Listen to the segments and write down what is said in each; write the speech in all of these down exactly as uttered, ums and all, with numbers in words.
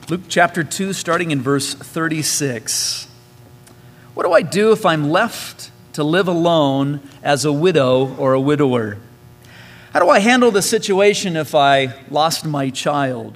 Luke chapter two, starting in verse thirty-six. What do I do if I'm left to live alone as a widow or a widower? How do I handle the situation if I lost my child?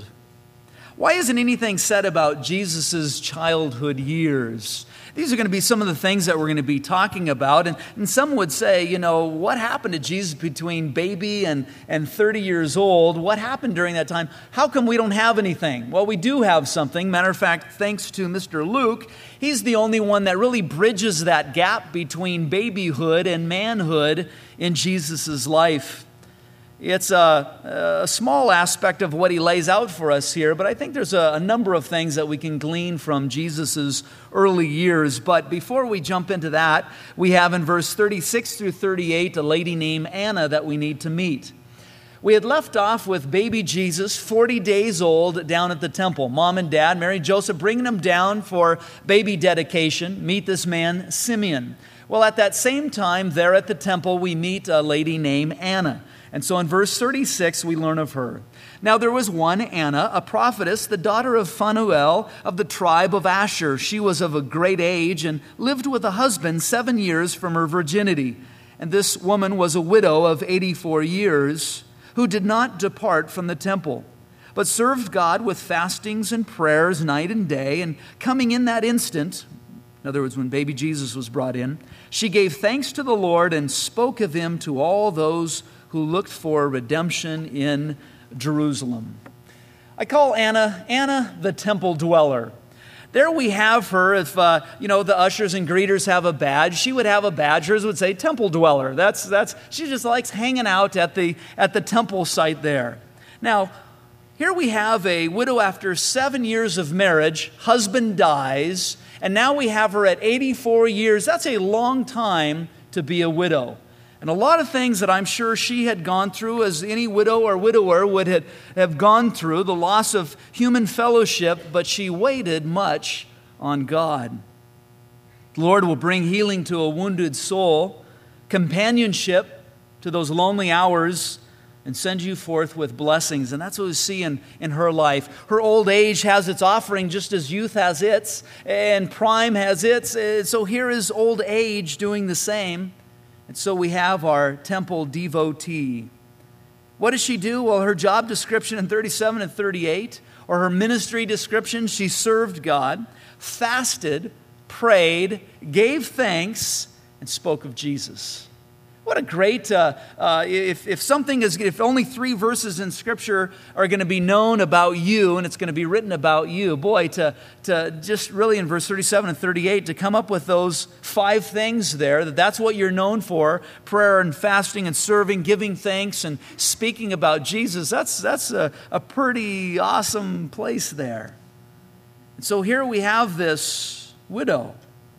Why isn't anything said about Jesus' childhood years? These are going to be some of the things that we're going to be talking about. And, and some would say, you know, what happened to Jesus between baby and, and thirty years old? What happened during that time? How come we don't have anything? Well, we do have something. Matter of fact, thanks to Mister Luke, he's the only one that really bridges that gap between babyhood and manhood in Jesus' life. It's a, a small aspect of what he lays out for us here, but I think there's a, a number of things that we can glean from Jesus' early years. But before we jump into that, we have in verse thirty-six through thirty-eight a lady named Anna that we need to meet. We had left off with baby Jesus, forty days old, down at the temple. Mom and Dad, Mary and Joseph, bringing him down for baby dedication. Meet this man, Simeon. Well, at that same time, there at the temple, we meet a lady named Anna. And so in verse thirty-six, we learn of her. Now there was one, Anna, a prophetess, the daughter of Phanuel of the tribe of Asher. She was of a great age and lived with a husband seven years from her virginity. And this woman was a widow of eighty-four years who did not depart from the temple, but served God with fastings and prayers night and day. And coming in that instant, in other words, when baby Jesus was brought in, she gave thanks to the Lord and spoke of him to all those who looked for redemption in Jerusalem. I call Anna, Anna the temple dweller. There we have her. If, uh, you know, the ushers and greeters have a badge, she would have a badge. Hers would say temple dweller. That's, that's, she just likes hanging out at the, at the temple site there. Now, here we have a widow after seven years of marriage. Husband dies, and now we have her at eighty-four years. That's a long time to be a widow. And a lot of things that I'm sure she had gone through, as any widow or widower would have gone through, the loss of human fellowship, but she waited much on God. The Lord will bring healing to a wounded soul, companionship to those lonely hours, and send you forth with blessings. And that's what we see in, in her life. Her old age has its offering just as youth has its, and prime has its. So here is old age doing the same. And so we have our temple devotee. What does she do? Well, her job description in thirty-seven and thirty-eight, or her ministry description, she served God, fasted, prayed, gave thanks, and spoke of Jesus. What a great, uh, uh, if, if something is, if only three verses in Scripture are going to be known about you and it's going to be written about you, boy, to, to just really in verse thirty-seven and thirty-eight, to come up with those five things there, that that's what you're known for, prayer and fasting and serving, giving thanks and speaking about Jesus, that's, that's a, a pretty awesome place there. And so here we have this widow,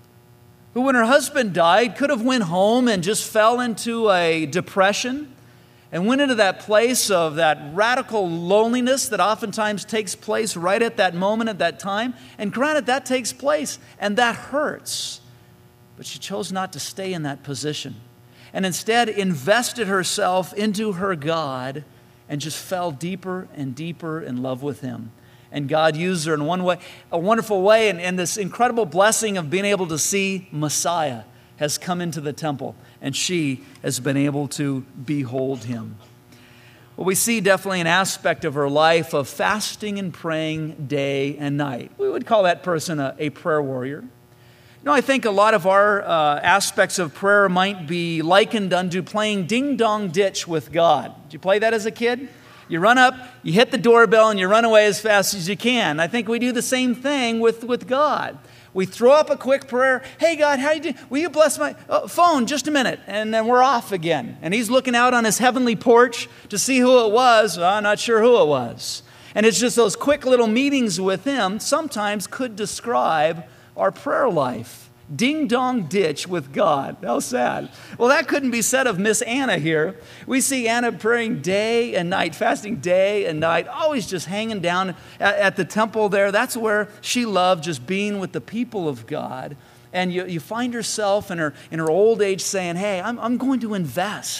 who when her husband died could have went home and just fell into a depression and went into that place of that radical loneliness that oftentimes takes place right at that moment, at that time. And granted, that takes place and that hurts. But she chose not to stay in that position and instead invested herself into her God and just fell deeper and deeper in love with him. And God used her in one way, a wonderful way, and, and this incredible blessing of being able to see Messiah has come into the temple, and she has been able to behold him. Well, we see definitely an aspect of her life of fasting and praying day and night. We would call that person a, a prayer warrior. You know, I think a lot of our uh, aspects of prayer might be likened unto playing ding-dong ditch with God. Did you play that as a kid? You run up, you hit the doorbell, and you run away as fast as you can. I think we do the same thing with, with God. We throw up a quick prayer. Hey, God, how you doing? Will you bless my oh, phone just a minute? And then we're off again. And he's looking out on his heavenly porch to see who it was. Well, I'm not sure who it was. And it's just those quick little meetings with him sometimes could describe our prayer life. Ding-dong ditch with God. How sad. Well, that couldn't be said of Miss Anna here. We see Anna praying day and night, fasting day and night, always just hanging down at, at the temple there. That's where she loved just being with the people of God. And you, you find herself in her, in her old age saying, hey, I'm, I'm going to invest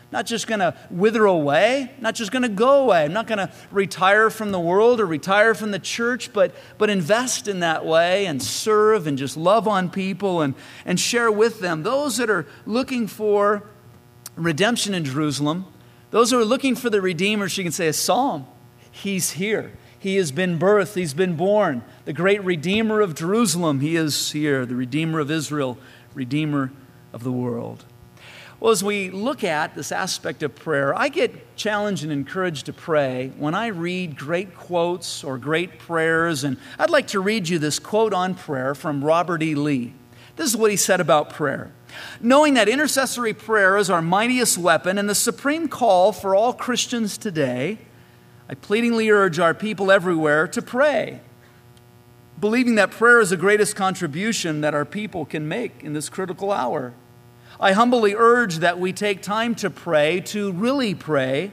not just going to wither away, not just going to go away. I'm not going to retire from the world or retire from the church, but, but invest in that way and serve and just love on people and, and share with them. Those that are looking for redemption in Jerusalem, those who are looking for the Redeemer, she can say a psalm. He's here. He has been birthed. He's been born. The great Redeemer of Jerusalem, He is here. The Redeemer of Israel, Redeemer of the world. Well, as we look at this aspect of prayer, I get challenged and encouraged to pray when I read great quotes or great prayers. And I'd like to read you this quote on prayer from Robert E. Lee. This is what he said about prayer. Knowing that intercessory prayer is our mightiest weapon and the supreme call for all Christians today, I pleadingly urge our people everywhere to pray, believing that prayer is the greatest contribution that our people can make in this critical hour. I humbly urge that we take time to pray, to really pray.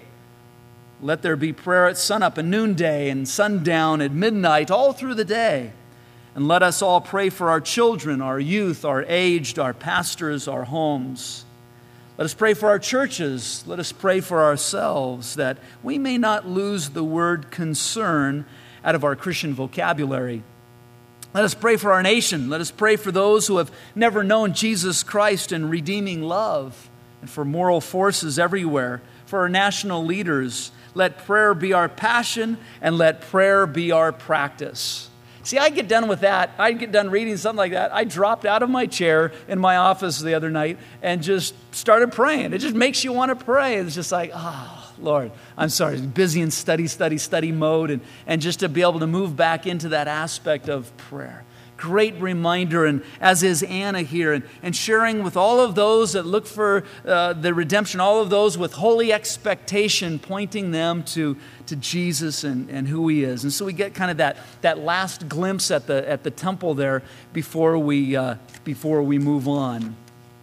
Let there be prayer at sunup and noonday and sundown at midnight, all through the day. And let us all pray for our children, our youth, our aged, our pastors, our homes. Let us pray for our churches. Let us pray for ourselves that we may not lose the word concern out of our Christian vocabulary. Let us pray for our nation. Let us pray for those who have never known Jesus Christ and redeeming love, and for moral forces everywhere, for our national leaders. Let prayer be our passion, and let prayer be our practice. See, I get done with that. I get done reading something like that. I dropped out of my chair in my office the other night and just started praying. It just makes you want to pray. It's just like, ah, oh, Lord, I'm sorry. Busy in study, study, study mode. And, and just to be able to move back into that aspect of prayer. Great reminder, and as is Anna here, and, and sharing with all of those that look for uh, the redemption, all of those with holy expectation, pointing them to, to Jesus and, and who He is. And so we get kind of that, that last glimpse at the at the temple there before we uh, before we move on.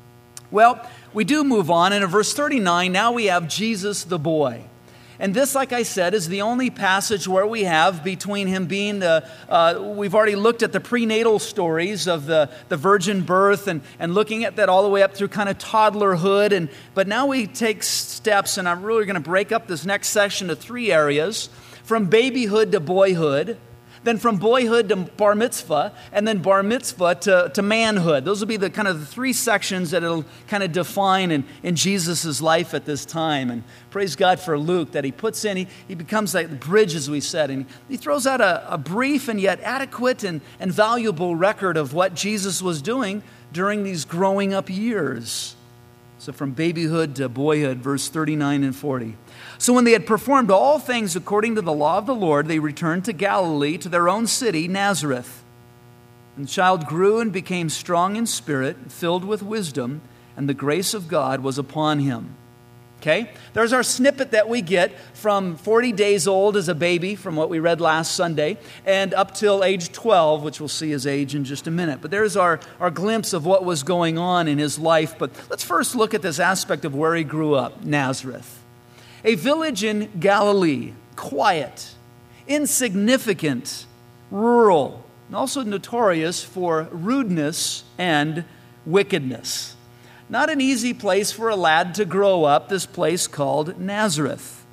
Well, we do move on, and in verse thirty-nine, now we have Jesus the boy. And this, like I said, is the only passage where we have between Him being the, uh, we've already looked at the prenatal stories of the, the virgin birth and, and looking at that all the way up through kind of toddlerhood. And, but now we take steps, and I'm really going to break up this next section to three areas, from babyhood to boyhood, then from boyhood to bar mitzvah, and then bar mitzvah to, to manhood. Those will be the kind of the three sections that it'll kind of define in, in Jesus' life at this time. And praise God for Luke that he puts in, he, he becomes like the bridge, as we said, and he throws out a, a brief and yet adequate and, and valuable record of what Jesus was doing during these growing up years. So from babyhood to boyhood, verse thirty-nine and forty. So when they had performed all things according to the law of the Lord, they returned to Galilee, to their own city, Nazareth. And the child grew and became strong in spirit, filled with wisdom, and the grace of God was upon him. Okay? There's our snippet that we get from forty days old as a baby, from what we read last Sunday, and up till age twelve, which we'll see his age in just a minute. But there's our, our glimpse of what was going on in his life. But let's first look at this aspect of where he grew up, Nazareth. A village in Galilee, quiet, insignificant, rural, and also notorious for rudeness and wickedness. Not an easy place for a lad to grow up, this place called Nazareth.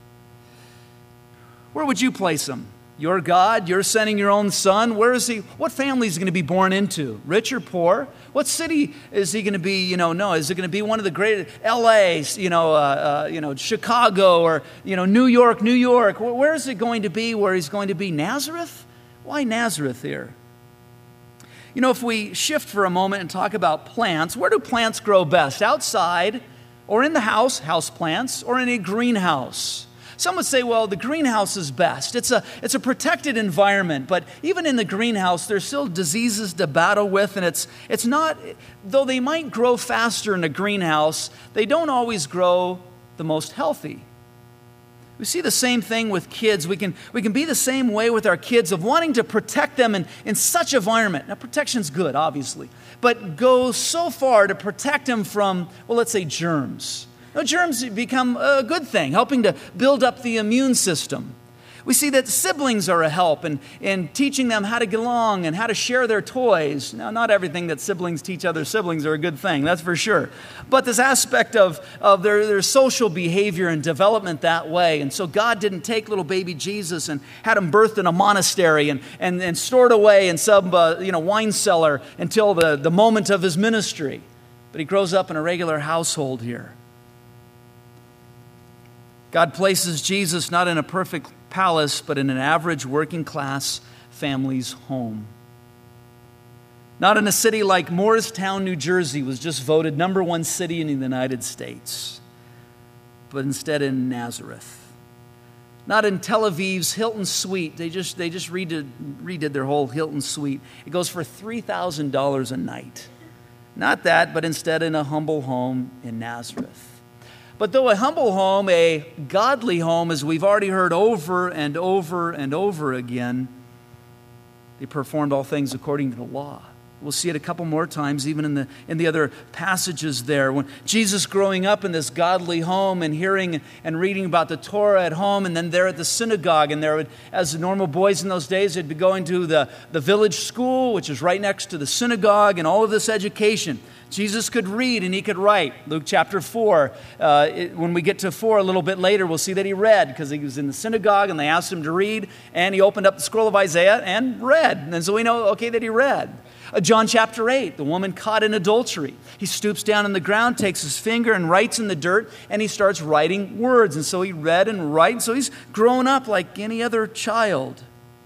Where would you place him? You're God, you're sending your own son. Where is he? What family is he going to be born into? Rich or poor? What city is he going to be, you know, no, is it going to be one of the great, L A, you know, uh, uh, you know, Chicago, or, you know, New York, New York? Where is it going to be where he's going to be? Nazareth? Why Nazareth here? You know, if we shift for a moment and talk about plants, where do plants grow best? Outside, or in the house, house plants, or in a greenhouse? Some would say, well, the greenhouse is best. It's a, it's a protected environment, but even in the greenhouse, there's still diseases to battle with, and it's, it's not, though they might grow faster in a greenhouse, they don't always grow the most healthy. We see the same thing with kids. We can, we can be the same way with our kids of wanting to protect them in, in such environment. Now, protection's good, obviously, but go so far to protect them from, well, let's say germs. Now, germs become a good thing, helping to build up the immune system. We see that siblings are a help in, in teaching them how to get along and how to share their toys. Now, not everything that siblings teach other siblings are a good thing, that's for sure. But this aspect of, of their, their social behavior and development that way. And so God didn't take little baby Jesus and had him birthed in a monastery and, and, and stored away in some uh, you know, wine cellar until the, the moment of his ministry. But he grows up in a regular household here. God places Jesus not in a perfect palace, but in an average working class family's home. Not in a city like Morristown, New Jersey, was just voted number one city in the United States, but instead in Nazareth. Not in Tel Aviv's Hilton Suite. They just, they just redid, redid their whole Hilton Suite. It goes for three thousand dollars a night. Not that, but instead in a humble home in Nazareth. But though a humble home, a godly home, as we've already heard over and over and over again, they performed all things according to the law. We'll see it a couple more times, even in the in the other passages there. When Jesus growing up in this godly home and hearing and reading about the Torah at home, and then there at the synagogue, and there would, as normal boys in those days, they'd be going to the, the village school, which is right next to the synagogue, and all of this education. Jesus could read and he could write. Luke chapter four, uh, it, when we get to four a little bit later, we'll see that he read because he was in the synagogue and they asked him to read, and he opened up the scroll of Isaiah and read. And so we know, okay, that he read. Uh, John chapter eight, the woman caught in adultery. He stoops down on the ground, takes his finger and writes in the dirt, and he starts writing words. And so he read and writes. And so he's grown up like any other child.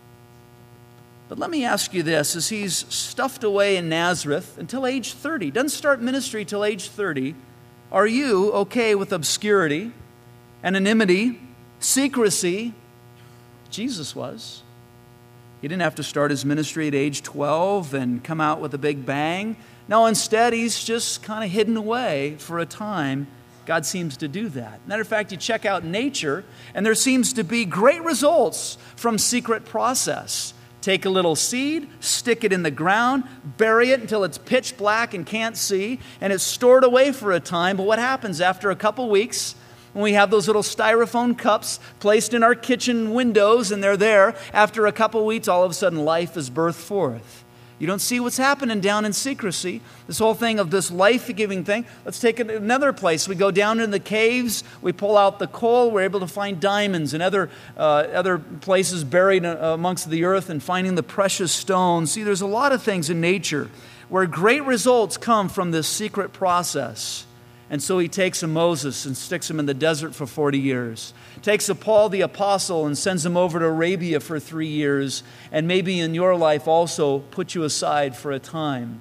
But let me ask you this, as he's stuffed away in Nazareth until age thirty, doesn't start ministry till age thirty, are you okay with obscurity, anonymity, secrecy? Jesus was. He didn't have to start his ministry at age twelve and come out with a big bang. No, instead, he's just kind of hidden away for a time. God seems to do that. Matter of fact, you check out nature, and there seems to be great results from secret process. Take a little seed, stick it in the ground, bury it until it's pitch black and can't see, and it's stored away for a time. But what happens after a couple weeks, when we have those little styrofoam cups placed in our kitchen windows and they're there, after a couple weeks, all of a sudden life is birthed forth. You don't see what's happening down in secrecy. This whole thing of this life-giving thing. Let's take it another place. We go down in the caves. We pull out the coal. We're able to find diamonds and other uh, other places buried amongst the earth and finding the precious stones. See, there's a lot of things in nature where great results come from this secret process. And so he takes a Moses and sticks him in the desert for forty years. Takes a Paul the Apostle and sends him over to Arabia for three years. And maybe in your life also put you aside for a time.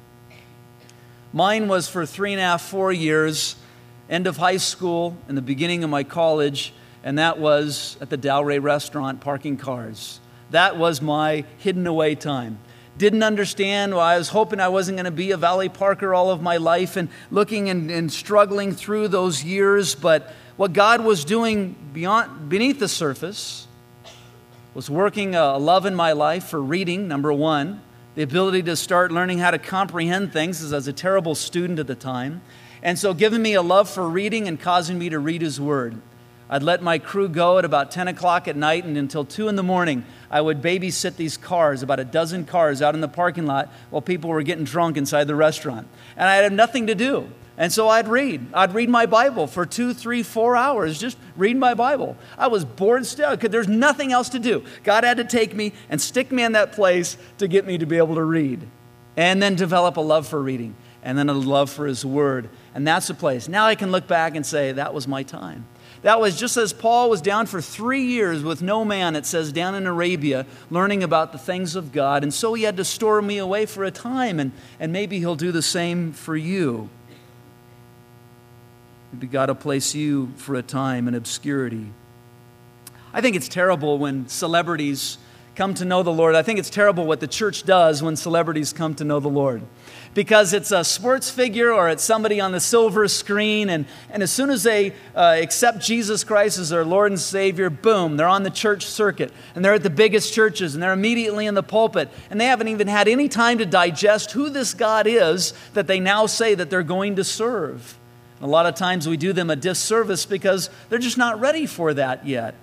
Mine was for three and a half, four years, end of high school and the beginning of my college. And that was at the Dalray restaurant parking cars. That was my hidden away time. Didn't understand. Well, I was hoping I wasn't going to be a Valley Parker all of my life and looking and, and struggling through those years. But what God was doing beyond, beneath the surface was working a love in my life for reading, number one. The ability to start learning how to comprehend things, as I was a terrible student at the time. And so giving me a love for reading and causing me to read His Word. I'd let my crew go at about ten o'clock at night, and until two in the morning, I would babysit these cars, about a dozen cars out in the parking lot while people were getting drunk inside the restaurant. And I had nothing to do. And so I'd read. I'd read my Bible for two, three, four hours, just read my Bible. I was bored still because there's nothing else to do. God had to take me and stick me in that place to get me to be able to read. And then develop a love for reading. And then a love for His Word. And that's the place. Now I can look back and say, that was my time. That was just as Paul was down for three years with no man, it says, down in Arabia, learning about the things of God. And so he had to store me away for a time, and, and maybe He'll do the same for you. Maybe God will place you for a time in obscurity. I think it's terrible when celebrities come to know the Lord. I think it's terrible what the church does when celebrities come to know the Lord. Because it's a sports figure or it's somebody on the silver screen, and, and as soon as they uh, accept Jesus Christ as their Lord and Savior, boom, they're on the church circuit. And they're at the biggest churches, and they're immediately in the pulpit. And they haven't even had any time to digest who this God is that they now say that they're going to serve. And a lot of times we do them a disservice because they're just not ready for that yet.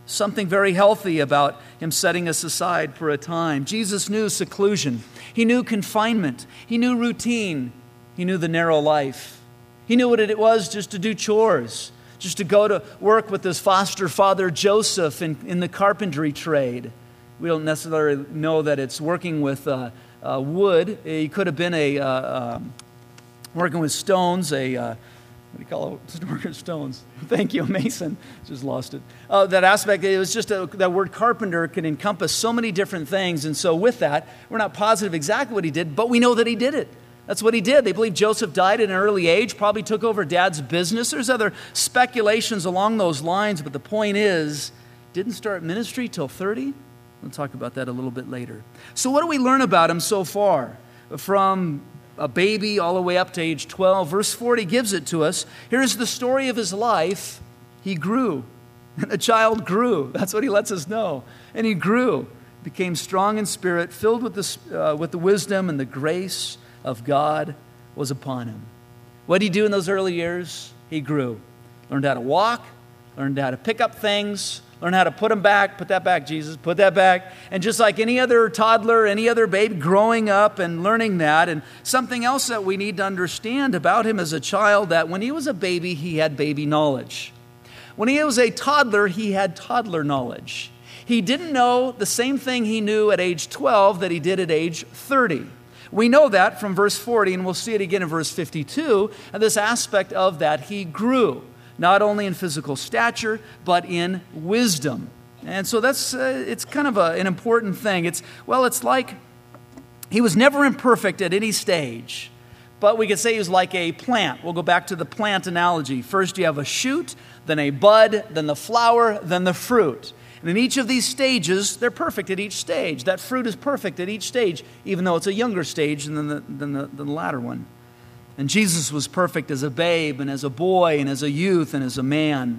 Something very healthy about him setting us aside for a time. Jesus knew seclusion. He knew confinement. He knew routine. He knew the narrow life. He knew what it was just to do chores, just to go to work with his foster father Joseph in, in the carpentry trade. We don't necessarily know that it's working with uh, uh, wood. He could have been a uh, um, working with stones, a uh, what do you call it? Working with stones. Thank you, Mason. Just lost it. Uh, that aspect, it was just a, that word carpenter can encompass so many different things. And so with that, we're not positive exactly what he did, but we know that he did it. That's what he did. They believe Joseph died at an early age, probably took over dad's business. There's other speculations along those lines, but the point is, didn't start ministry till thirty. We'll talk about that a little bit later. So what do we learn about him so far? From a baby all the way up to age twelve. Verse forty gives it to us. Here's the story of his life. He grew. The child grew. That's what he lets us know. And he grew, became strong in spirit, filled with the, uh, with the wisdom and the grace of God was upon him. What did he do in those early years? He grew. Learned how to walk, learned how to pick up things, learned how to put them back. Put that back, Jesus. Put that back. And just like any other toddler, any other baby growing up and learning that. And something else that we need to understand about him as a child, that when he was a baby, he had baby knowledge. When he was a toddler, he had toddler knowledge. He didn't know the same thing he knew at age twelve that he did at age thirty. We know that from verse forty, and we'll see it again in verse fifty-two, and this aspect of that he grew, not only in physical stature, but in wisdom. And so that's, uh, it's kind of a, an important thing. It's, well, it's like he was never imperfect at any stage, but we could say he was like a plant. We'll go back to the plant analogy. First you have a shoot, then a bud, then the flower, then the fruit. And in each of these stages, they're perfect at each stage. That fruit is perfect at each stage, even though it's a younger stage than the, than the, than the latter one. And Jesus was perfect as a babe and as a boy and as a youth and as a man.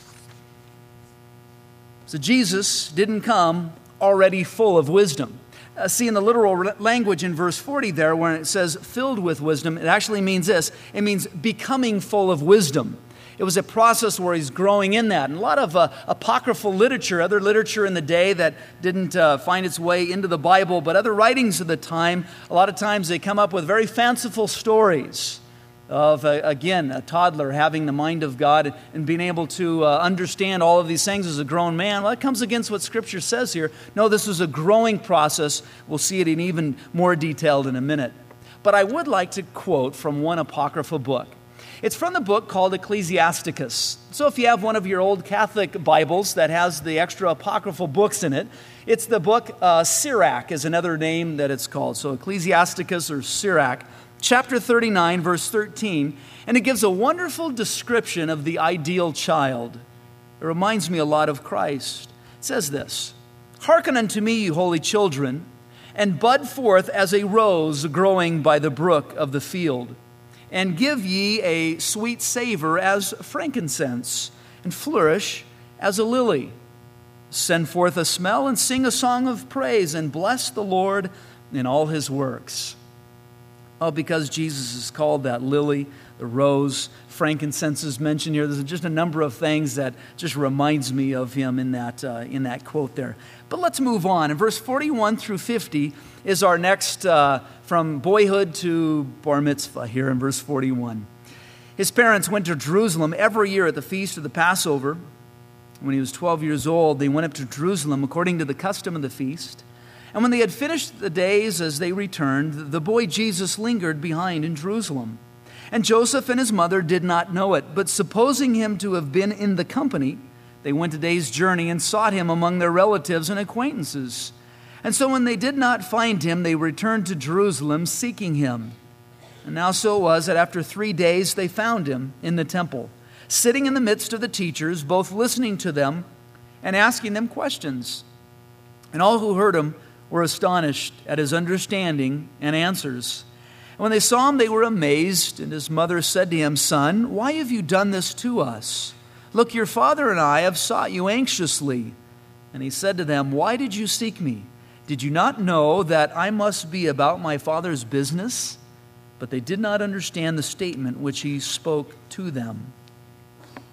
So Jesus didn't come already full of wisdom. Uh, see, in the literal language in verse forty there, when it says filled with wisdom, it actually means this. It means becoming full of wisdom. It was a process where he's growing in that. And a lot of uh, apocryphal literature, other literature in the day that didn't uh, find its way into the Bible, but other writings of the time, a lot of times they come up with very fanciful stories of, uh, again, a toddler having the mind of God and being able to uh, understand all of these things as a grown man. Well, that comes against what Scripture says here. No, this was a growing process. We'll see it in even more detail in a minute. But I would like to quote from one apocryphal book. It's from the book called Ecclesiasticus. So if you have one of your old Catholic Bibles that has the extra apocryphal books in it, it's the book uh, Sirach is another name that it's called. So Ecclesiasticus or Sirach, chapter thirty-nine, verse thirteen, and it gives a wonderful description of the ideal child. It reminds me a lot of Christ. It says this, "Hearken unto me, you holy children, and bud forth as a rose growing by the brook of the field. And give ye a sweet savor as frankincense, and flourish as a lily. Send forth a smell, and sing a song of praise, and bless the Lord in all his works." Oh, because Jesus is called that lily, the rose, frankincense is mentioned here. There's just a number of things that just reminds me of him in that, uh, in that quote there. But let's move on. In verse forty-one through fifty is our next, uh, from boyhood to bar mitzvah here in verse forty-one. His parents went to Jerusalem every year at the feast of the Passover. When he was twelve years old, they went up to Jerusalem according to the custom of the feast. And when they had finished the days as they returned, the boy Jesus lingered behind in Jerusalem. And Joseph and his mother did not know it, but supposing him to have been in the company, they went a day's journey and sought him among their relatives and acquaintances. And so when they did not find him, they returned to Jerusalem seeking him. And now so it was that after three days they found him in the temple, sitting in the midst of the teachers, both listening to them and asking them questions. And all who heard him were astonished at his understanding and answers. And when they saw him, they were amazed. And his mother said to him, "Son, why have you done this to us? Look, your father and I have sought you anxiously." And he said to them, "Why did you seek me? Did you not know that I must be about my Father's business?" But they did not understand the statement which he spoke to them.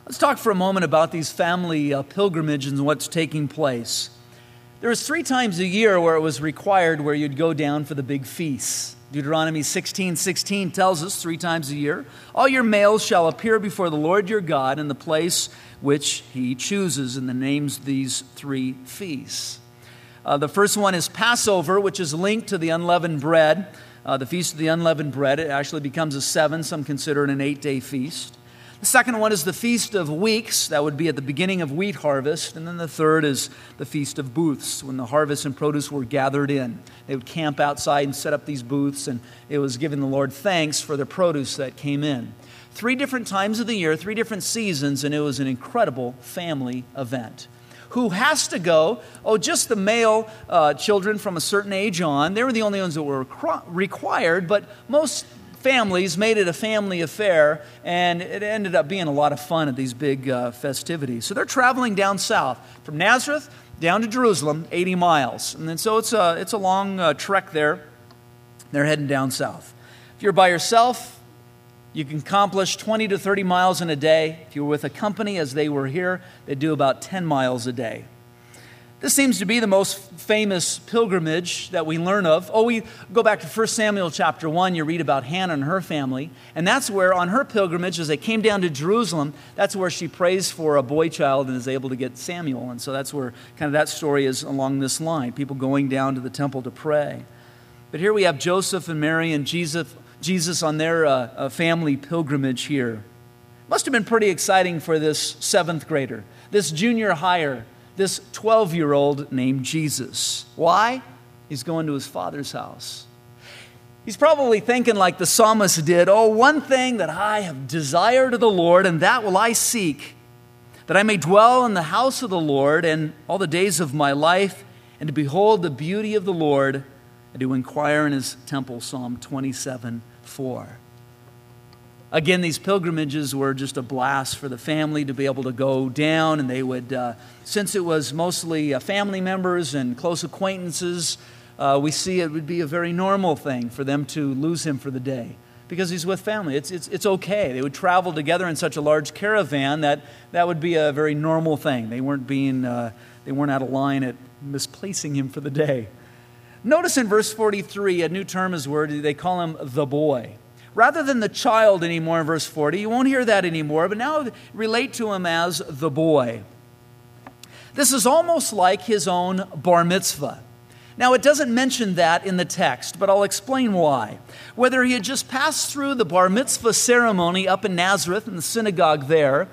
Let's talk for a moment about these family uh, pilgrimages and what's taking place. There was three times a year where it was required where you'd go down for the big feasts. Deuteronomy sixteen sixteen tells us three times a year, all your males shall appear before the Lord your God in the place which he chooses, and the names these three feasts. Uh, the first one is Passover, which is linked to the unleavened bread. Uh, the Feast of the Unleavened Bread. It actually becomes a seven. Some consider it an eight-day feast. The second one is the Feast of Weeks. That would be at the beginning of wheat harvest. And then the third is the Feast of Booths, when the harvest and produce were gathered in. They would camp outside and set up these booths, and it was giving the Lord thanks for the produce that came in. Three different times of the year, three different seasons, and it was an incredible family event. Who has to go? Oh, just the male uh, children from a certain age on. They were the only ones that were required, but most families made it a family affair, and it ended up being a lot of fun at these big uh, festivities. So they're traveling down south from Nazareth down to Jerusalem, eighty miles. And then so it's a, it's a long uh, trek there. They're heading down south. If you're by yourself, you can accomplish twenty to thirty miles in a day. If you were with a company, as they were here, they do about ten miles a day. This seems to be the most famous pilgrimage that we learn of. Oh, we go back to First Samuel chapter one, you read about Hannah and her family. And that's where, on her pilgrimage, as they came down to Jerusalem, that's where she prays for a boy child and is able to get Samuel. And so that's where kind of that story is along this line, people going down to the temple to pray. But here we have Joseph and Mary and Jesus Jesus on their uh, uh, family pilgrimage here. Must have been pretty exciting for this seventh grader, this junior higher, this twelve-year-old named Jesus. Why? He's going to his father's house. He's probably thinking like the psalmist did, oh, one thing that I have desired of the Lord, and that will I seek, that I may dwell in the house of the Lord and all the days of my life, and to behold the beauty of the Lord, and to inquire in his temple, Psalm twenty-seven four. Again, these pilgrimages were just a blast for the family to be able to go down, and they would, uh, since it was mostly uh, family members and close acquaintances, uh, we see it would be a very normal thing for them to lose him for the day because he's with family. It's, it's, it's okay. They would travel together in such a large caravan that that would be a very normal thing. They weren't being, uh, they weren't out of line at misplacing him for the day. Notice in verse forty-three, a new term is word, they call him the boy. Rather than the child anymore in verse forty, you won't hear that anymore, but now relate to him as the boy. This is almost like his own bar mitzvah. Now, it doesn't mention that in the text, but I'll explain why. Whether he had just passed through the bar mitzvah ceremony up in Nazareth in the synagogue there,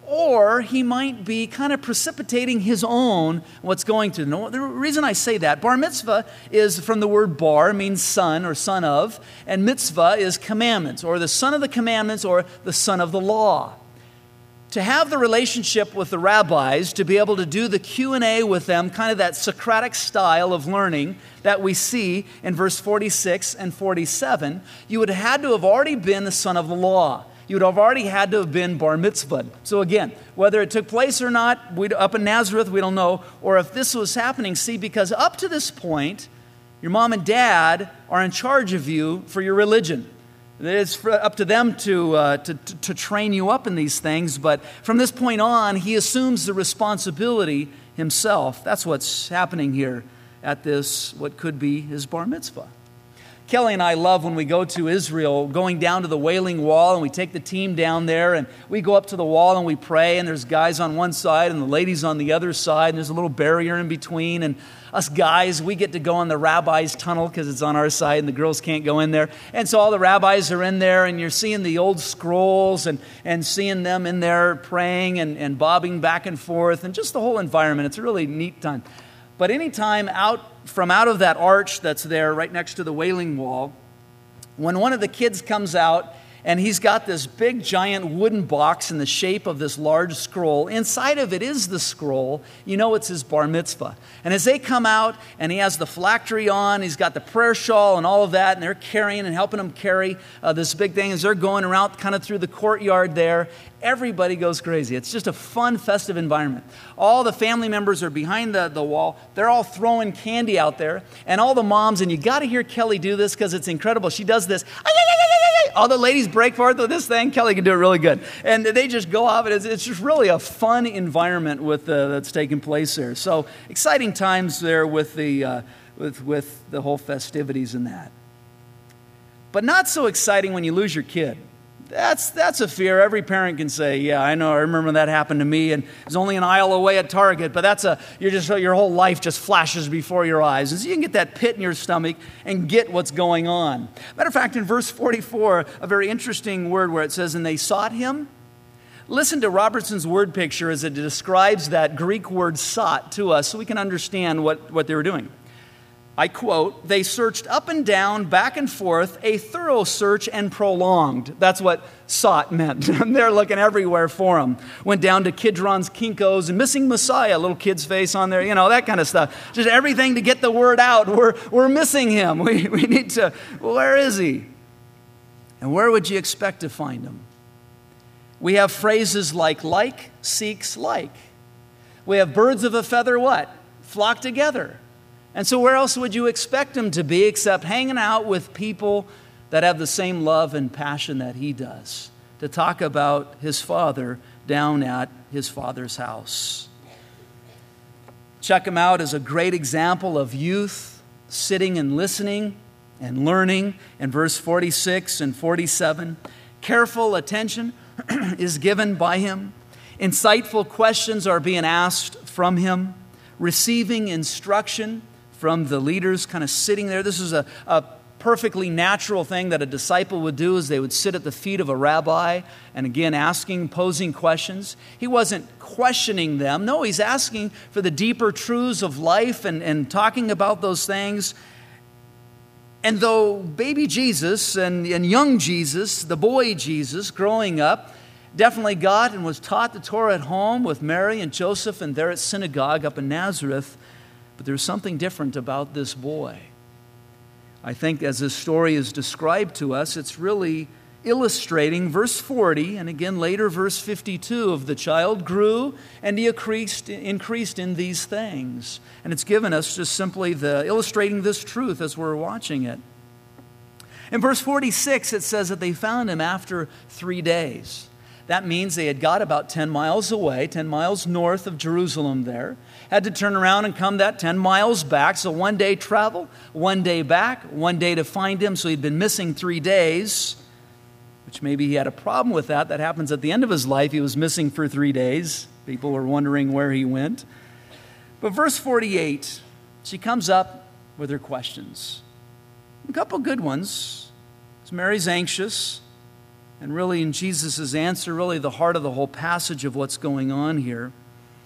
or he might be kind of precipitating his own what's going to. No, the reason I say that, bar mitzvah is from the word bar, means son or son of, and mitzvah is commandments, or the son of the commandments, or the son of the law. To have the relationship with the rabbis, to be able to do the Q and A with them, kind of that Socratic style of learning that we see in verse forty-six and forty-seven, you would have had to have already been the son of the law. You would have already had to have been bar mitzvahed. So again, whether it took place or not, we up in Nazareth, we don't know, or if this was happening, see, because up to this point, your mom and dad are in charge of you for your religion. It's for, up to them to, uh, to, to, to train you up in these things, but from this point on, he assumes the responsibility himself. That's what's happening here at this, what could be his bar mitzvah. Kelly and I love when we go to Israel, going down to the Wailing Wall, and we take the team down there, and we go up to the wall and we pray, and there's guys on one side and the ladies on the other side, and there's a little barrier in between, and us guys, we get to go in the rabbi's tunnel because it's on our side and the girls can't go in there. And so all the rabbis are in there, and you're seeing the old scrolls and, and seeing them in there praying and, and bobbing back and forth, and just the whole environment. It's a really neat time. But anytime out from out of that arch that's there right next to the Wailing Wall, when one of the kids comes out and he's got this big giant wooden box in the shape of this large scroll, inside of it is the scroll, you know it's his bar mitzvah. And as they come out and he has the phylactery on, he's got the prayer shawl and all of that, and they're carrying and helping him carry uh, this big thing as they're going around kind of through the courtyard there, everybody goes crazy. It's just a fun, festive environment. All the family members are behind the, the wall. They're all throwing candy out there. And all the moms, and you got to hear Kelly do this because it's incredible. She does this, all the ladies break forth with this thing. Kelly can do it really good. And they just go off, and it's, it's just really a fun environment with uh, that's taking place there. So exciting times there with the, uh, with, with the whole festivities and that. But not so exciting when you lose your kid. That's that's a fear. Every parent can say, yeah, I know, I remember that happened to me, and it was only an aisle away at Target, but that's a, you're just, your whole life just flashes before your eyes. And so you can get that pit in your stomach and get what's going on. Matter of fact, in verse forty-four, a very interesting word where it says, and they sought him. Listen to Robertson's word picture as it describes that Greek word sought to us so we can understand what, what they were doing. I quote, they searched up and down, back and forth, a thorough search and prolonged. That's what sought meant. They're looking everywhere for him. Went down to Kidron's Kinko's and missing Messiah, little kid's face on there, you know, that kind of stuff. Just everything to get the word out. We're, we're missing him. We, we need to, where is he? And where would you expect to find him? We have phrases like, like seeks like. We have birds of a feather what? Flock together. And so where else would you expect him to be except hanging out with people that have the same love and passion that he does, to talk about his Father down at his Father's house. Check him out as a great example of youth sitting and listening and learning in verse forty-six and forty-seven. Careful attention is given by him. Insightful questions are being asked from him. Receiving instruction from the leaders, kind of sitting there. This is a, a perfectly natural thing that a disciple would do, is they would sit at the feet of a rabbi and again asking, posing questions. He wasn't questioning them. No, he's asking for the deeper truths of life and, and talking about those things. And though baby Jesus and, and young Jesus, the boy Jesus growing up, definitely got and was taught the Torah at home with Mary and Joseph and there at synagogue up in Nazareth, but there's something different about this boy. I think as this story is described to us, it's really illustrating verse forty, and again later verse fifty-two, of the child grew and he increased, increased in these things. And it's given us just simply the illustrating this truth as we're watching it. In verse forty-six, it says that they found him after three days. That means they had got about ten miles away, ten miles north of Jerusalem there. Had to turn around and come that ten miles back. So one day travel, one day back, one day to find him. So he'd been missing three days, which maybe he had a problem with that. That happens at the end of his life. He was missing for three days. People were wondering where he went. But verse forty-eight, she comes up with her questions. A couple good ones. Mary's anxious. And really in Jesus' answer, really the heart of the whole passage of what's going on here.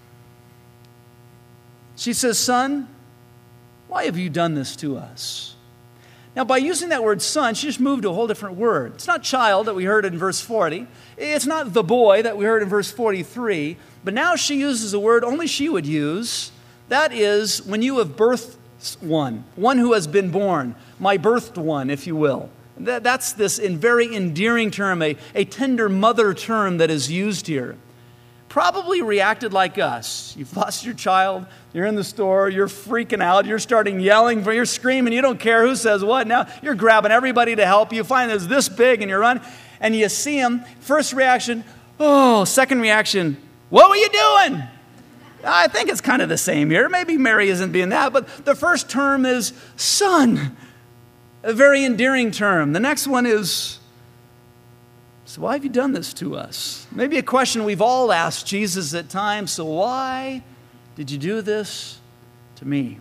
She says, son, why have you done this to us? Now, by using that word son, she just moved to a whole different word. It's not child that we heard in verse forty. It's not the boy that we heard in verse forty-three. But now she uses a word only she would use. That is when you have birthed one, one who has been born, my birthed one, if you will. That, that's this in very endearing term, a, a tender mother term that is used here. Probably reacted like us. You've lost your child, you're in the store, you're freaking out, you're starting yelling, you're screaming, you don't care who says what. Now you're grabbing everybody to help you. Find it's this big and you run and you see him. First reaction, oh. Second reaction, what were you doing? I think it's kind of the same here. Maybe Mary isn't being that, but the first term is son. A very endearing term. The next one is, so why have you done this to us? Maybe a question we've all asked Jesus at times. So why did you do this to me?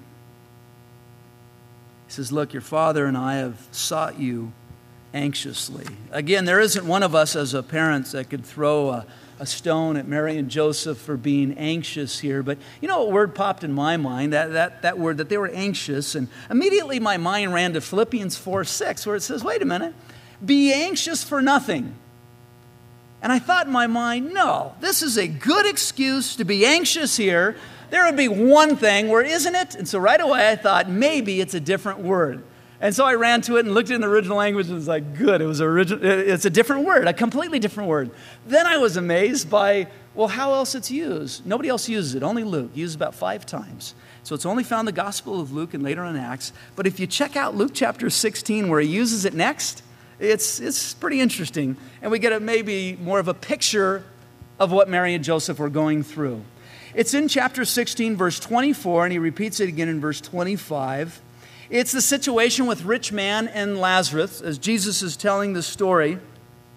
He says, look, your father and I have sought you anxiously. Again, there isn't one of us as a parent that could throw a, a stone at Mary and Joseph for being anxious here. But you know what word popped in my mind? That, that, that word, that they were anxious. And immediately my mind ran to Philippians four six, where it says, wait a minute, be anxious for nothing. And I thought in my mind, no, this is a good excuse to be anxious here. There would be one thing where, isn't it? And so right away I thought, maybe it's a different word. And so I ran to it and looked in the original language and was like, good, it was original. It's a different word, a completely different word. Then I was amazed by, well, how else it's used. Nobody else uses it, only Luke. He uses it about five times. So it's only found in the Gospel of Luke and later in Acts. But if you check out Luke chapter sixteen where he uses it next, It's, it's pretty interesting. And we get a, maybe more of a picture of what Mary and Joseph were going through. It's in chapter sixteen, verse twenty-four, and he repeats it again in verse twenty-five. It's the situation with rich man and Lazarus, as Jesus is telling the story. It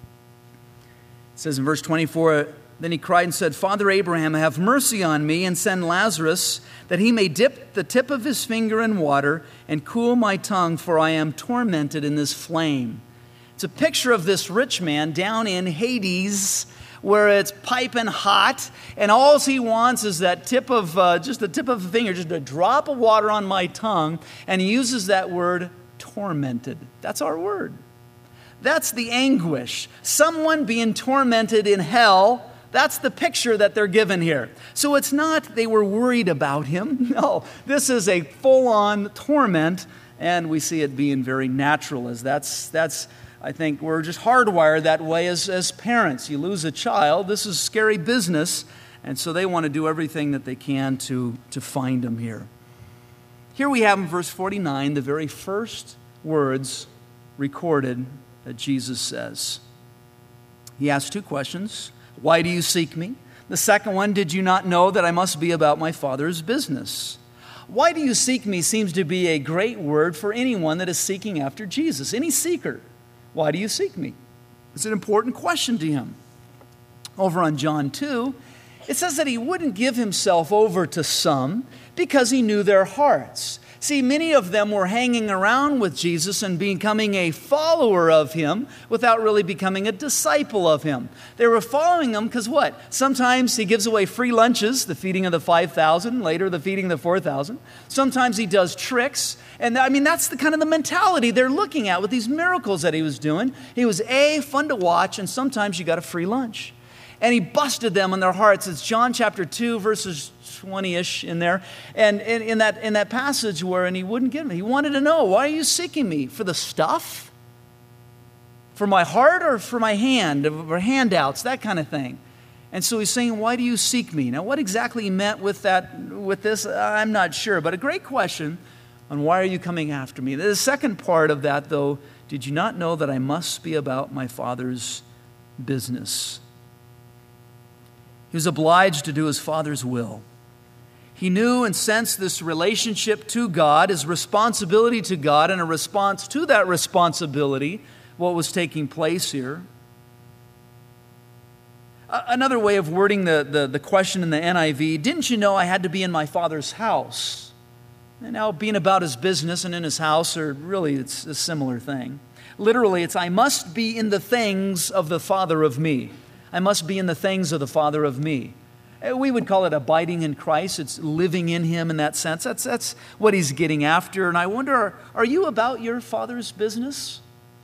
says in verse twenty-four, then he cried and said, Father Abraham, have mercy on me and send Lazarus that he may dip the tip of his finger in water and cool my tongue, for I am tormented in this flame. It's a picture of this rich man down in Hades, where it's piping hot, and all he wants is that tip of, uh, just the tip of a finger, just a drop of water on my tongue, and he uses that word, tormented. That's our word. That's the anguish. Someone being tormented in hell, that's the picture that they're given here. So it's not they were worried about him. No, this is a full-on torment, and we see it being very natural, as that's that's. I think we're just hardwired that way as, as parents. You lose a child, this is scary business, and so they want to do everything that they can to, to find them here. Here we have in verse forty-nine the very first words recorded that Jesus says. He asks two questions. Why do you seek me? The second one, did you not know that I must be about my Father's business? Why do you seek me seems to be a great word for anyone that is seeking after Jesus, any seeker. Why do you seek me? It's an important question to him. Over on John two, it says that he wouldn't give himself over to some because he knew their hearts. See, many of them were hanging around with Jesus and becoming a follower of him without really becoming a disciple of him. They were following him because what? Sometimes he gives away free lunches, the feeding of the five thousand, later the feeding of the four thousand. Sometimes he does tricks. And I mean, that's the kind of the mentality they're looking at with these miracles that he was doing. He was A, fun to watch, and sometimes you got a free lunch. And he busted them in their hearts. It's John chapter two, verses twenty-ish in there. And in, in, that, in that passage where, and he wouldn't give me. He wanted to know, why are you seeking me? For the stuff? For my heart or for my hand? Or handouts, that kind of thing. And so he's saying, why do you seek me? Now, what exactly he meant with that, with this, I'm not sure. But a great question on why are you coming after me? The second part of that, though, did you not know that I must be about my Father's business? He was obliged to do his Father's will. He knew and sensed this relationship to God, his responsibility to God, and a response to that responsibility, what was taking place here. Another way of wording the, the, the question in the N I V, didn't you know I had to be in my Father's house? And now being about his business and in his house are really, it's a similar thing. Literally, it's I must be in the things of the Father of me. I must be in the things of the Father of me. We would call it abiding in Christ. It's living in him in that sense. That's, that's what he's getting after. And I wonder, are, are you about your Father's business?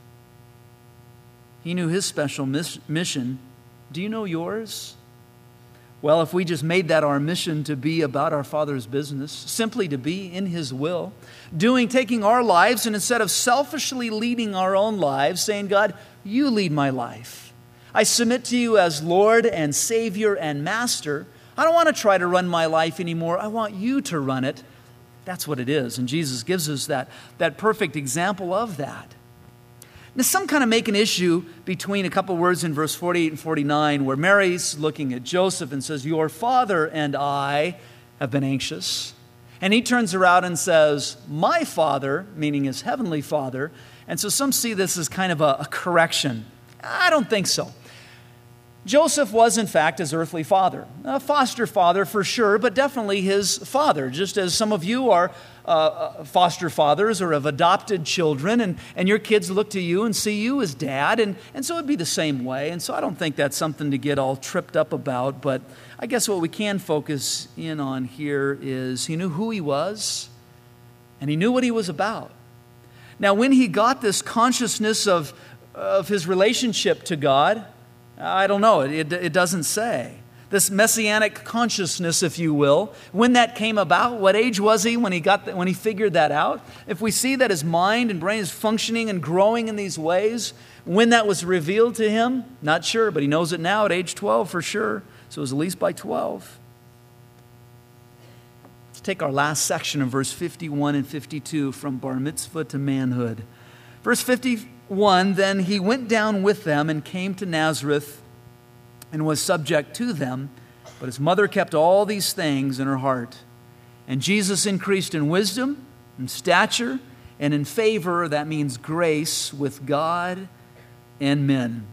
He knew his special mis- mission. Do you know yours? Well, if we just made that our mission to be about our Father's business, simply to be in his will, doing, taking our lives, and instead of selfishly leading our own lives, saying, God, you lead my life. I submit to you as Lord and Savior and Master. I don't want to try to run my life anymore. I want you to run it. That's what it is. And Jesus gives us that, that perfect example of that. Now, some kind of make an issue between a couple words in verse forty-eight and forty-nine where Mary's looking at Joseph and says, your father and I have been anxious. And he turns around and says, my Father, meaning his heavenly Father. And so some see this as kind of a, a correction. I don't think so. Joseph was, in fact, his earthly father. A foster father for sure, but definitely his father, just as some of you are uh, foster fathers or have adopted children, and, and your kids look to you and see you as dad, and, and so it'd be the same way. And so I don't think that's something to get all tripped up about, but I guess what we can focus in on here is he knew who he was, and he knew what he was about. Now, when he got this consciousness of, of his relationship to God, I don't know, it, it doesn't say. This messianic consciousness, if you will, when that came about, what age was he when he got the, when he figured that out? If we see that his mind and brain is functioning and growing in these ways, when that was revealed to him, not sure, but he knows it now at age twelve for sure. So it was at least by twelve. Let's take our last section of verse fifty-one and fifty-two, from bar mitzvah to manhood. Verse fifty one, then he went down with them and came to Nazareth and was subject to them. But his mother kept all these things in her heart. And Jesus increased in wisdom, in stature, and in favor, that means grace, with God and men.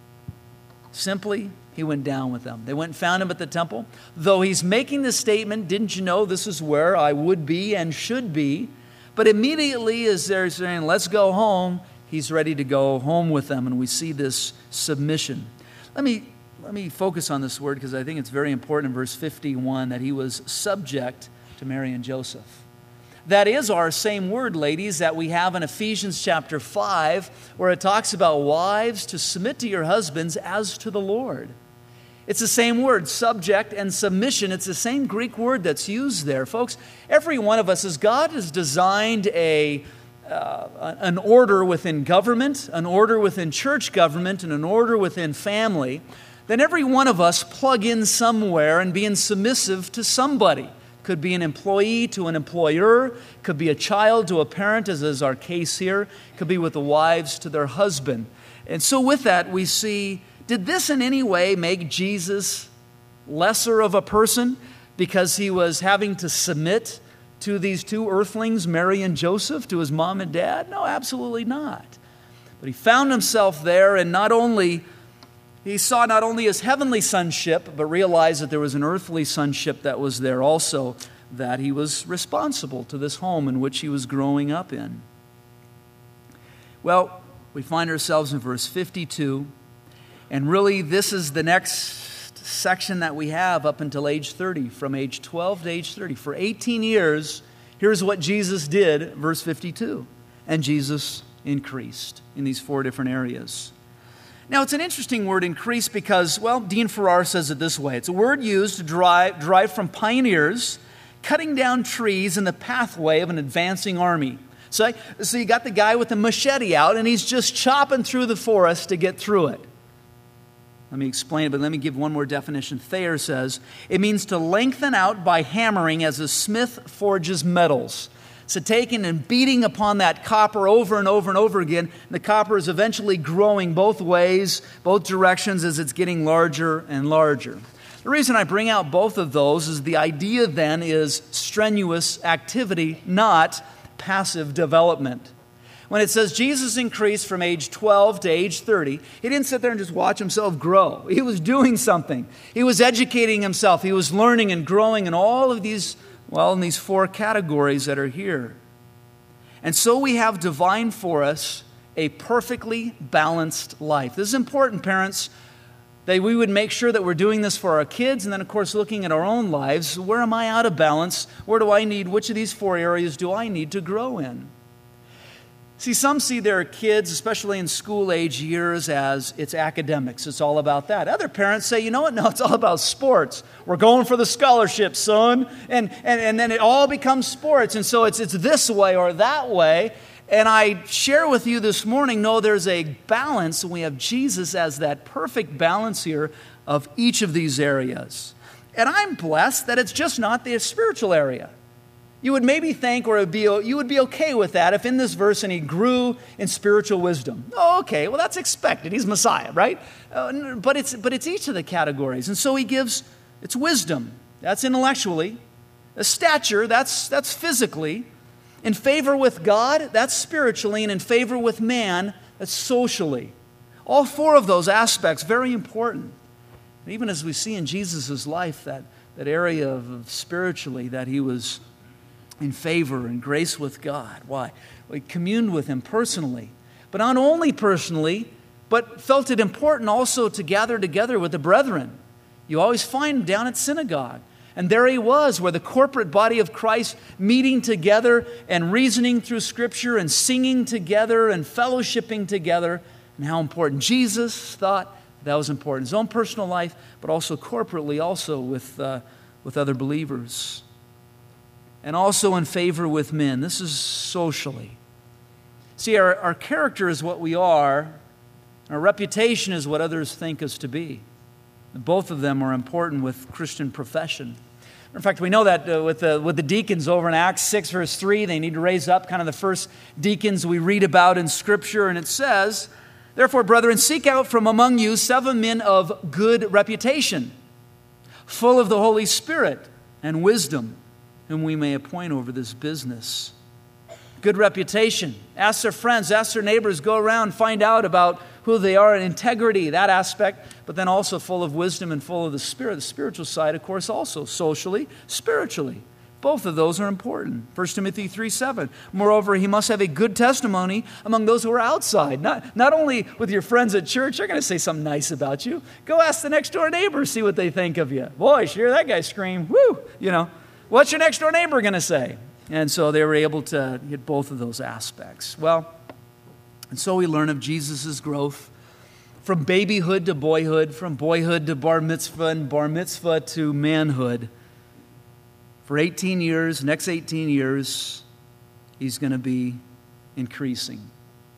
Simply, he went down with them. They went and found him at the temple. Though he's making this statement, didn't you know this is where I would be and should be? But immediately as they're saying, let's go home, he's ready to go home with them. And we see this submission. Let me, let me focus on this word because I think it's very important in verse fifty-one that he was subject to Mary and Joseph. That is our same word, ladies, that we have in Ephesians chapter five, where it talks about wives to submit to your husbands as to the Lord. It's the same word, subject and submission. It's the same Greek word that's used there. Folks, every one of us, as God has designed a, uh, an order within government, an order within church government, and an order within family, then every one of us plug in somewhere and being submissive to somebody. Could be an employee to an employer, could be a child to a parent, as is our case here, could be with the wives to their husband. And so with that, we see, did this in any way make Jesus lesser of a person because he was having to submit to these two earthlings, Mary and Joseph, to his mom and dad? No, absolutely not. But he found himself there, and not only He saw not only his heavenly sonship, but realized that there was an earthly sonship that was there also, that he was responsible to this home in which he was growing up in. Well, we find ourselves in verse fifty-two, and really this is the next section that we have up until age thirty, from age twelve to age thirty. For eighteen years, here's what Jesus did, verse fifty-two. And Jesus increased in these four different areas. Now, it's an interesting word, increase, because, well, Dean Farrar says it this way. It's a word used to derive, derive from pioneers cutting down trees in the pathway of an advancing army. So, so you got the guy with the machete out, and he's just chopping through the forest to get through it. Let me explain it, but let me give one more definition. Thayer says, it means to lengthen out by hammering as a smith forges metals. So taking and beating upon that copper over and over and over again, and the copper is eventually growing both ways, both directions as it's getting larger and larger. The reason I bring out both of those is the idea then is strenuous activity, not passive development. When it says Jesus increased from age twelve to age thirty, he didn't sit there and just watch himself grow. He was doing something. He was educating himself. He was learning and growing in all of these Well, in these four categories that are here. And so we have divine for us a perfectly balanced life. This is important, parents, that we would make sure that we're doing this for our kids, and then, of course, looking at our own lives. Where am I out of balance? Where do I need, which of these four areas do I need to grow in? See, some see their kids, especially in school age years, as it's academics. It's all about that. Other parents say, you know what? No, it's all about sports. We're going for the scholarship, son. And, and, and then it all becomes sports. And so it's, it's this way or that way. And I share with you this morning, no, there's a balance, and we have Jesus as that perfect balance here of each of these areas. And I'm blessed that it's just not the spiritual area. You would maybe think, or it would be, you would be okay with that if in this verse, and he grew in spiritual wisdom. Oh, okay, well, that's expected. He's Messiah, right? Uh, but it's but it's each of the categories. And so he gives, it's wisdom. That's intellectually. A stature, that's that's physically. In favor with God, that's spiritually. And in favor with man, that's socially. All four of those aspects, very important. And even as we see in Jesus' life, that, that area of, of spiritually, that he was in favor and grace with God. Why? We communed with him personally. But not only personally, but felt it important also to gather together with the brethren. You always find him down at synagogue. And there he was, where the corporate body of Christ meeting together and reasoning through Scripture and singing together and fellowshipping together. And how important Jesus thought that was important. His own personal life, but also corporately, also with, uh, with other believers. And also in favor with men. This is socially. See, our, our character is what we are. Our reputation is what others think us to be. And both of them are important with Christian profession. In fact, we know that uh, with, the, with the deacons over in Acts six, verse three, they need to raise up kind of the first deacons we read about in Scripture. And it says, therefore, brethren, seek out from among you seven men of good reputation, full of the Holy Spirit and wisdom, whom we may appoint over this business. Good reputation. Ask their friends, ask their neighbors, go around, find out about who they are, and integrity, that aspect, but then also full of wisdom and full of the Spirit. The spiritual side, of course, also socially, spiritually. Both of those are important. First Timothy three seven. Moreover, he must have a good testimony among those who are outside. Not, not only with your friends at church, they're going to say something nice about you. Go ask the next door neighbor, see what they think of you. Boy, sure, that guy scream, woo, you know. What's your next door neighbor going to say? And so they were able to get both of those aspects. Well, and so we learn of Jesus' growth from babyhood to boyhood, from boyhood to bar mitzvah, and bar mitzvah to manhood. For eighteen years, next eighteen years, he's going to be increasing.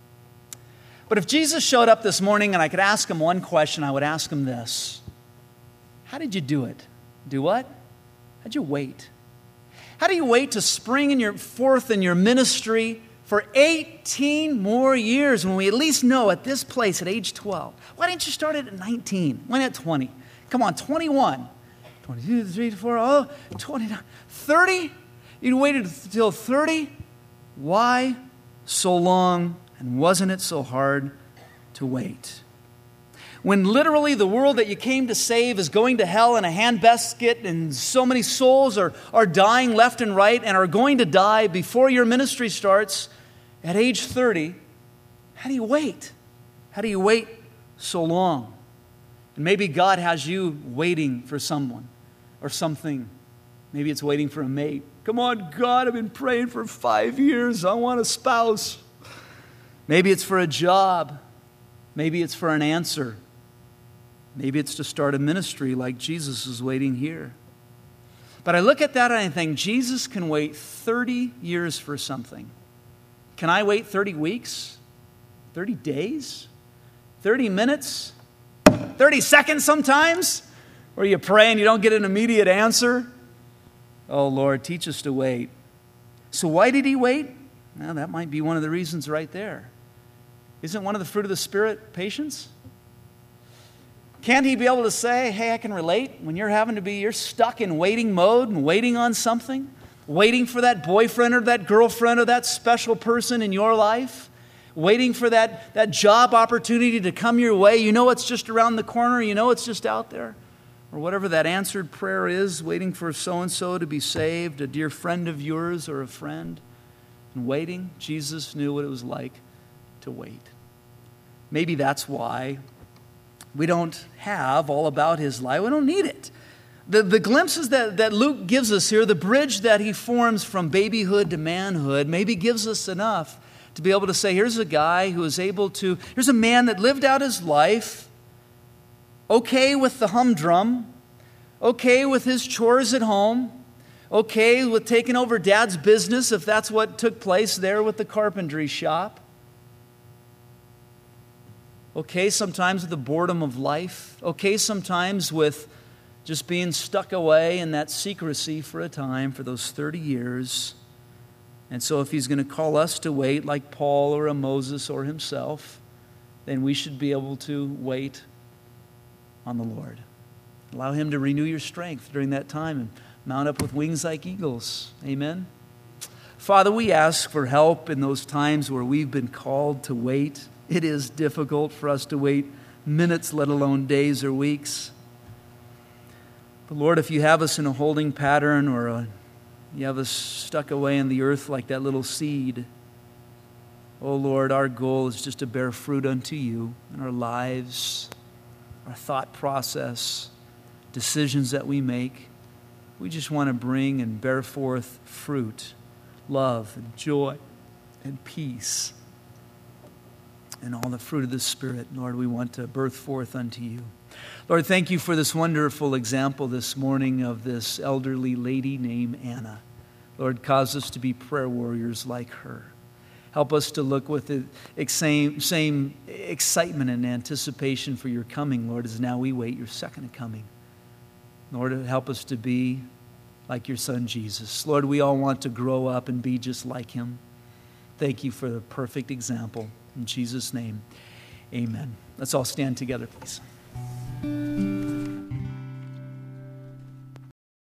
But if Jesus showed up this morning and I could ask him one question, I would ask him this. How did you do it? Do what? How'd you wait? How do you wait to spring in your forth in your ministry for eighteen more years when we at least know at this place at age twelve? Why didn't you start it at nineteen? Why not twenty? Come on, twenty-one. twenty-two, twenty-three, twenty-four, oh, twenty-nine, thirty? You waited until thirty? Why so long, and wasn't it so hard to wait? When literally the world that you came to save is going to hell in a handbasket, and so many souls are, are dying left and right and are going to die before your ministry starts at age thirty, how do you wait? How do you wait so long? And maybe God has you waiting for someone or something. Maybe it's waiting for a mate. Come on, God, I've been praying for five years. I want a spouse. Maybe it's for a job. Maybe it's for an answer. Maybe it's to start a ministry like Jesus is waiting here. But I look at that and I think Jesus can wait thirty years for something. Can I wait thirty weeks? thirty days? thirty minutes? thirty seconds sometimes? Where you pray and you don't get an immediate answer? Oh, Lord, teach us to wait. So why did he wait? Well, that might be one of the reasons right there. Isn't one of the fruit of the Spirit patience? Can't he be able to say, hey, I can relate when you're having to be, you're stuck in waiting mode and waiting on something, waiting for that boyfriend or that girlfriend or that special person in your life, waiting for that, that job opportunity to come your way. You know it's just around the corner. You know it's just out there. Or whatever that answered prayer is, waiting for so-and-so to be saved, a dear friend of yours or a friend. And waiting, Jesus knew what it was like to wait. Maybe that's why we don't have all about his life. We don't need it. The, the glimpses that, that Luke gives us here, the bridge that he forms from babyhood to manhood, maybe gives us enough to be able to say, here's a guy who is able to, here's a man that lived out his life, okay with the humdrum, okay with his chores at home, okay with taking over dad's business if that's what took place there with the carpentry shop. Okay sometimes with the boredom of life. Okay sometimes with just being stuck away in that secrecy for a time, for those thirty years. And so if he's going to call us to wait like Paul or a Moses or himself, then we should be able to wait on the Lord. Allow him to renew your strength during that time and mount up with wings like eagles. Amen. Father, we ask for help in those times where we've been called to wait. It is difficult for us to wait minutes, let alone days or weeks. But Lord, if you have us in a holding pattern or a, you have us stuck away in the earth like that little seed, oh Lord, our goal is just to bear fruit unto you in our lives, our thought process, decisions that we make. We just want to bring and bear forth fruit, love and joy and peace. And all the fruit of the Spirit, Lord, we want to birth forth unto you. Lord, thank you for this wonderful example this morning of this elderly lady named Anna. Lord, cause us to be prayer warriors like her. Help us to look with the same, same excitement and anticipation for your coming, Lord, as now we wait your second coming. Lord, help us to be like your son Jesus. Lord, we all want to grow up and be just like him. Thank you for the perfect example. In Jesus' name, amen. Let's all stand together, please.